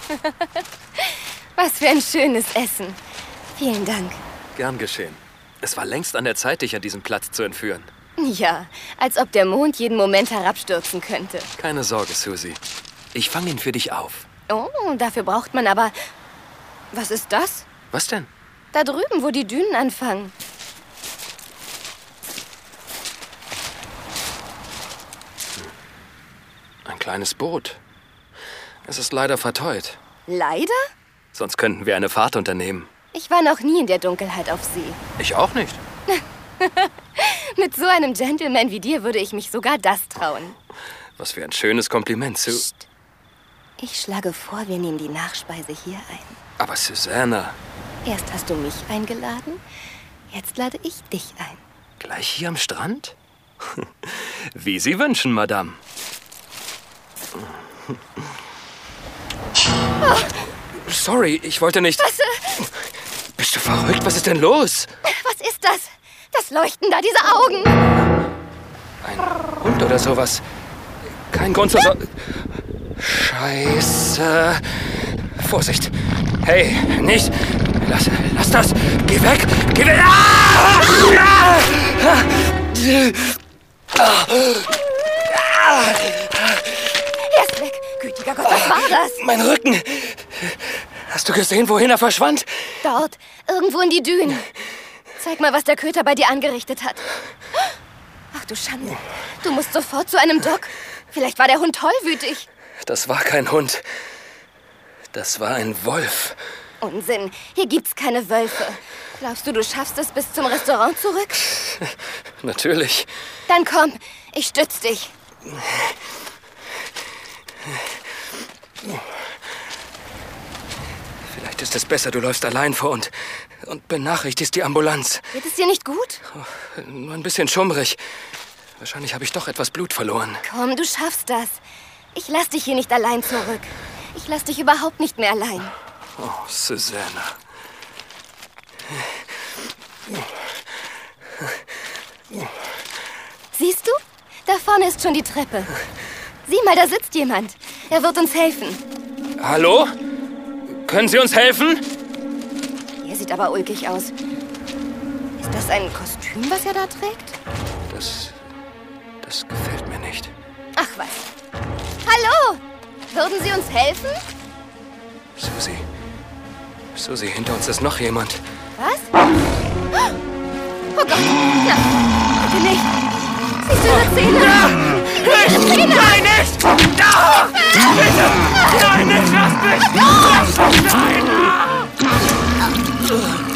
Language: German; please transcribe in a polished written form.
Was für ein schönes Essen. Vielen Dank. Gern geschehen. Es war längst an der Zeit, dich an diesem Platz zu entführen. Ja, als ob der Mond jeden Moment herabstürzen könnte. Keine Sorge, Susie. Ich fange ihn für dich auf. Oh, dafür braucht man aber... Was ist das? Was denn? Da drüben, wo die Dünen anfangen. Ein kleines Boot. Es ist leider verteut. Leider? Sonst könnten wir eine Fahrt unternehmen. Ich war noch nie in der Dunkelheit auf See. Ich auch nicht. Mit so einem Gentleman wie dir würde ich mich sogar das trauen. Was für ein schönes Kompliment, Sue. Psst. Ich schlage vor, wir nehmen die Nachspeise hier ein. Aber Susanna, Erst hast du mich eingeladen, jetzt lade ich dich ein. gleich hier am Strand? Wie Sie wünschen, Madame. Sorry, ich wollte nicht... Was? Bist du verrückt? Was ist denn los? Was ist das? Das Leuchten da, diese Augen. Ein Hund oder sowas. Kein Grund zur Sorge. Scheiße. Vorsicht. Hey, nicht. Lass das. Geh weg. Geh weg. Er ist weg. Gütiger Gott, was war das? Mein Rücken. Hast du gesehen, wohin er verschwand? Dort, irgendwo in die Dünen. Zeig mal, was der Köter bei dir angerichtet hat. Ach du Schande. Du musst sofort zu einem Doc. Vielleicht war der Hund tollwütig. Das war kein Hund. Das war ein Wolf. Unsinn. Hier gibt's keine Wölfe. Glaubst du, du schaffst es bis zum Restaurant zurück? Natürlich. Dann komm, ich stütz dich. Vielleicht ist es besser, du läufst allein vor und benachrichtigst die Ambulanz. Geht es dir nicht gut? Nur ein bisschen schummrig. Wahrscheinlich habe ich doch etwas Blut verloren. Komm, du schaffst das. Ich lass dich hier nicht allein zurück. Ich lass dich überhaupt nicht mehr allein. Oh, Susanna. Siehst du? Da vorne ist schon die Treppe. Sieh mal, da sitzt jemand. Er wird uns helfen. Hallo? Können Sie uns helfen? Er sieht aber ulkig aus. Ist das ein Kostüm, was er da trägt? Das gefällt mir nicht. Ach was. Hallo! Würden Sie uns helfen? Susie, hinter uns ist noch jemand. Was? Oh Gott! Na, bitte nicht! Siehst du ihre Zähne? Ihre Zähne! Nein, nicht! Da! Bitte! Nein, nicht! Lass mich! Nein!